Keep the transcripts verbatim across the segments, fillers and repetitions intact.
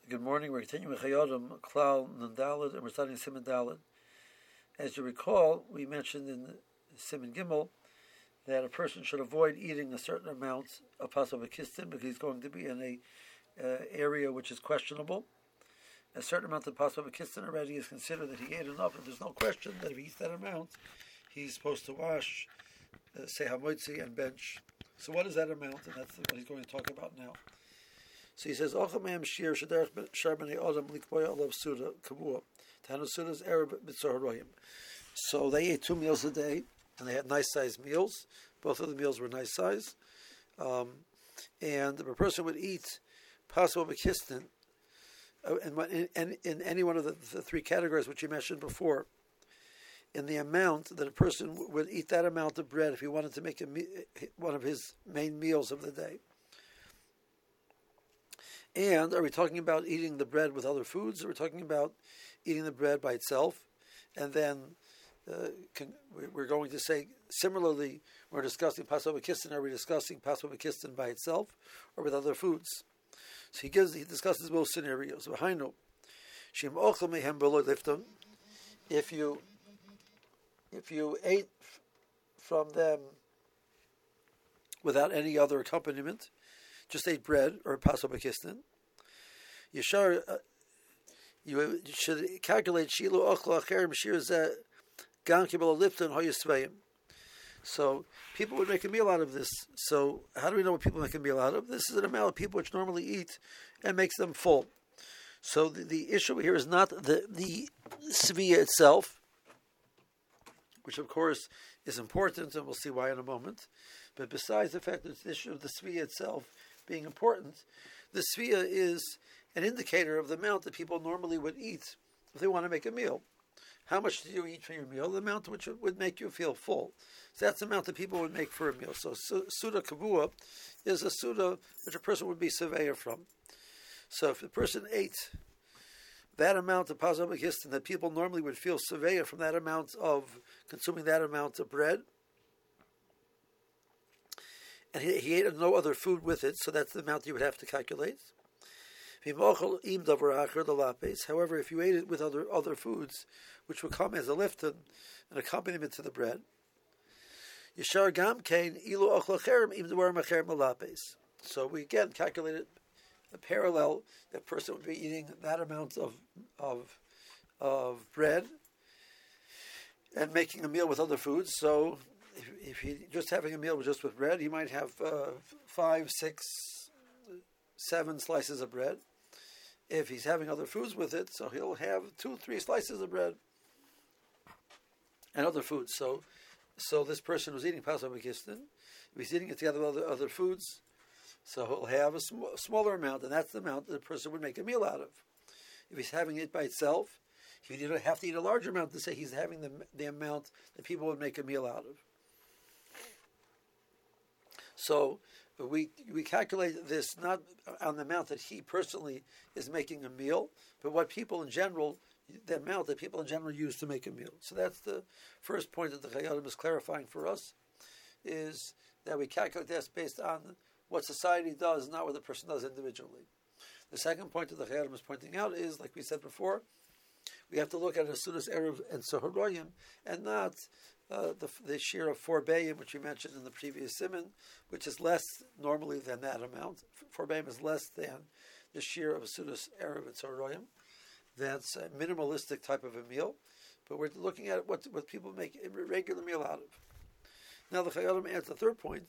Good morning. We're continuing with Chayodim, Klal, Nandalad, and we're starting Siman Dalad. As you recall, we mentioned in Siman Gimel that a person should avoid eating a certain amount of Pasal B'Kistin because he's going to be in a uh, area which is questionable. A certain amount of Pasal B'Kistin already is considered that he ate enough, and there's no question that if he eats that amount, he's supposed to wash, uh, say Hamotzi, and bench. So what is that amount? And that's what he's going to talk about now. So he says, "Ochamem shir shaderech sharbani adam likboya alav suda kabua." Tanu suda's Arab mitzor. So they ate two meals a day, and they had nice sized meals. Both of the meals were nice size, um, and if a person would eat pasal b'kistin, uh, in, in, in any one of the, the three categories which you mentioned before, in the amount that a person would eat that amount of bread if he wanted to make a, one of his main meals of the day. And are we talking about eating the bread with other foods, or are we talking about eating the bread by itself? And then uh, can, we're going to say, similarly, we're discussing Pasal B'Kistin, are we discussing Pasal B'Kistin by itself or with other foods? So he gives, he discusses both scenarios. If you, if you ate from them without any other accompaniment, just ate bread or Pasal B'Kistin, Yeshar, uh, you should calculate Shilu Ochla Acherim Shir Zeh Gam Kibel Lifton Hoyesveim. So people would make a meal out of this. So how do we know what people make a meal out of? This is an amount of people which normally eat and makes them full. So the, the issue here is not the the Svia itself, which of course is important, and we'll see why in a moment. But besides the fact that the issue of the Svia itself being important, the Svia is an indicator of the amount that people normally would eat if they want to make a meal. How much do you eat for your meal? The amount which would make you feel full. So that's the amount that people would make for a meal. So Suda Kavua is a Suda which a person would be Seveya from. So if the person ate that amount of Pasal B'Kistin that people normally would feel Seveya from that amount of consuming that amount of bread, and he, he ate no other food with it, so that's the amount you would have to calculate. However, if you ate it with other other foods, which would come as a lifton, an accompaniment to the bread, so we again calculated a parallel. That person would be eating that amount of of of bread and making a meal with other foods. So if, if he just having a meal just with bread, he might have uh, five, six, seven slices of bread. If he's having other foods with it, so he'll have two, three slices of bread and other foods. So, so this person who's eating Pasal B'Kistin, if he's eating it together with other, other foods, so he'll have a sm- smaller amount, and that's the amount that the person would make a meal out of. If he's having it by itself, he would have to eat a larger amount to say he's having the the amount that people would make a meal out of. So we we calculate this not on the amount that he personally is making a meal, but what people in general, the amount that people in general use to make a meal. So that's the first point that the Chayyim is clarifying for us, is that we calculate this based on what society does, not what the person does individually. The second point that the Chayyim is pointing out is, like we said before, we have to look at Asudas Erev and Soharoyim, and not uh, the the share of four bayim, which we mentioned in the previous simon, which is less normally than that amount. Four bayim is less than the share of Asudas Erev and Soharoyim. That's a minimalistic type of a meal, but we're looking at what what people make a regular meal out of. Now the Chayyim adds the third point.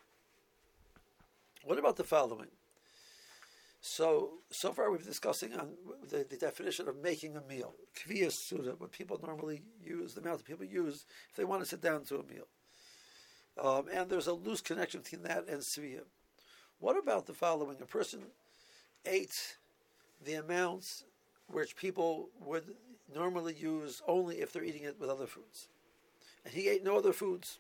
What about the following? So, so far we've been discussing on the, the definition of making a meal. Kviyas Suda, what people normally use, the amount that people use if they want to sit down to a meal. Um, and there's a loose connection between that and Sviyah. What about the following? A person ate the amounts which people would normally use only if they're eating it with other foods. And he ate no other foods.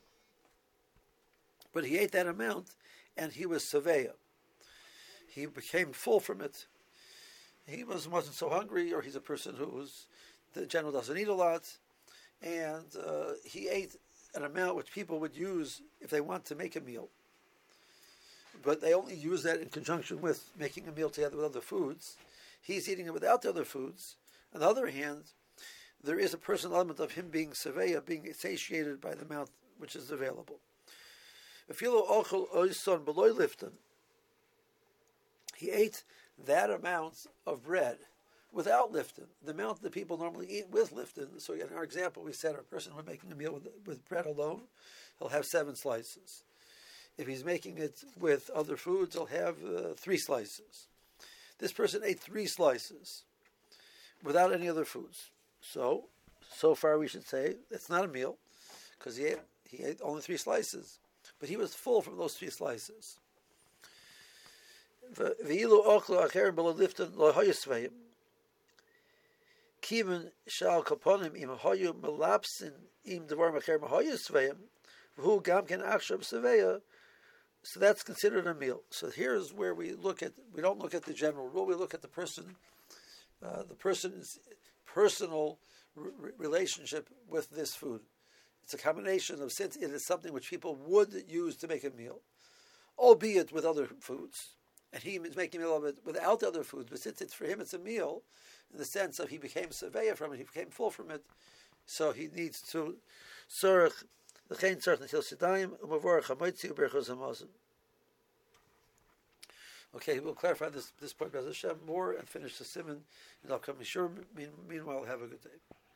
But he ate that amount, and he was Seveya. He became full from it. He was, wasn't so hungry, or he's a person who was, the general doesn't eat a lot, and uh, he ate an amount which people would use if they want to make a meal. But they only use that in conjunction with making a meal together with other foods. he's eating it without the other foods. On the other hand, there is a personal element of him being seveya, being satiated by the amount which is available. If you ochel oison beloy lifton, he ate that amount of bread without lifton, the amount that people normally eat with lifton. So in our example, we said a person who's making a meal with, with bread alone, he'll have seven slices. If he's making it with other foods, he'll have uh, three slices. This person ate three slices without any other foods. So, so far we should say it's not a meal because he ate, he ate only three slices. But he was full from those three slices. Kiven shal kaponim im hoyu melapsin im devar macher mahoyu sveim, who gam ken achshav seveya. So that's considered a meal. So here's where we look at. We don't look at the general rule. We look at the person, uh, the person's personal r- relationship with this food. It's a combination of, since it is something which people would use to make a meal, albeit with other foods, and he is making a meal of it without other foods. But since it's for him, it's a meal in the sense of he became seveya from it, he became full from it, so he needs to sorach l'chein tzarich netil sidayim u'mavorach hamoitzi u'berchos hamazon. Okay, we'll clarify this this point, B'ez Hashem, more and finish the simon in the upcoming shur. Meanwhile, have a good day.